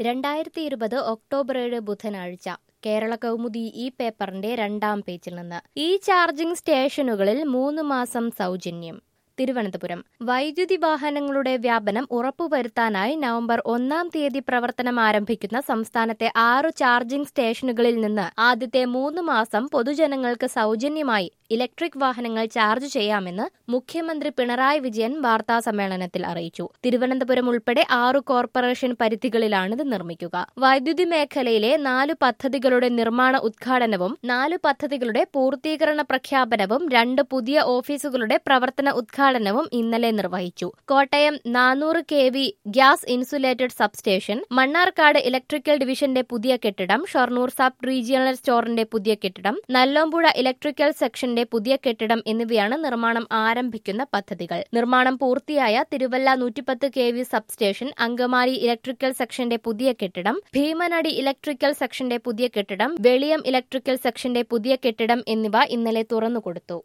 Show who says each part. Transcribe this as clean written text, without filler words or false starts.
Speaker 1: 2020 October 7 ബുധനാഴ്ച കേരള കൗമുദി ഈ പേപ്പറിന്റെ 2-ാം പേജിൽ നിന്ന് ഈ ചാർജിംഗ് സ്റ്റേഷനുകളിൽ 3 മാസം സൗജന്യം. തിരുവനന്തപുരം വൈദ്യുതി വാഹനങ്ങളുടെ വ്യാപനം ഉറപ്പുവരുത്താനായി നവംബർ 1-ാം തീയതി പ്രവർത്തനം ആരംഭിക്കുന്ന സംസ്ഥാനത്തെ 6 ചാർജിംഗ് സ്റ്റേഷനുകളിൽ നിന്ന് ആദ്യത്തെ 3 മാസം പൊതുജനങ്ങൾക്ക് സൗജന്യമായി ഇലക്ട്രിക് വാഹനങ്ങൾ ചാർജ് ചെയ്യാമെന്ന് മുഖ്യമന്ത്രി പിണറായി വിജയൻ വാർത്താസമ്മേളനത്തിൽ അറിയിച്ചു. തിരുവനന്തപുരം ഉൾപ്പെടെ 6 കോർപ്പറേഷൻ പരിധികളിലാണിത് നിർമ്മിക്കുക. വൈദ്യുതി മേഖലയിലെ 4 പദ്ധതികളുടെ നിർമ്മാണ ഉദ്ഘാടനവും 4 പദ്ധതികളുടെ പൂർത്തീകരണ പ്രഖ്യാപനവും 2 പുതിയ ഓഫീസുകളുടെ പ്രവർത്തന ഉദ്ഘാടനവും ഇന്നലെ നിർവഹിച്ചു. Kottayam 400 kV gas insulated substation, Mannarkkad electrical ഡിവിഷന്റെ പുതിയ കെട്ടിടം, ഷൊർണൂർ സബ് റീജിയണൽ സ്റ്റോറിന്റെ പുതിയ കെട്ടിടം, നല്ലോമ്പുഴ ഇലക്ട്രിക്കൽ സെക്ഷന്റെ പുതിയ കെട്ടിടം എന്നിവയാണ് നിർമ്മാണം ആരംഭിക്കുന്ന പദ്ധതികൾ. നിർമ്മാണം പൂർത്തിയായ Thiruvalla 110 kV substation, Angamaly electrical സെക്ഷന്റെ പുതിയ കെട്ടിടം, ഭീമനടി ഇലക്ട്രിക്കൽ സെക്ഷന്റെ പുതിയ കെട്ടിടം, വെളിയം ഇലക്ട്രിക്കൽ സെക്ഷന്റെ പുതിയ കെട്ടിടം എന്നിവ ഇന്നലെ തുറന്നുകൊടുത്തു.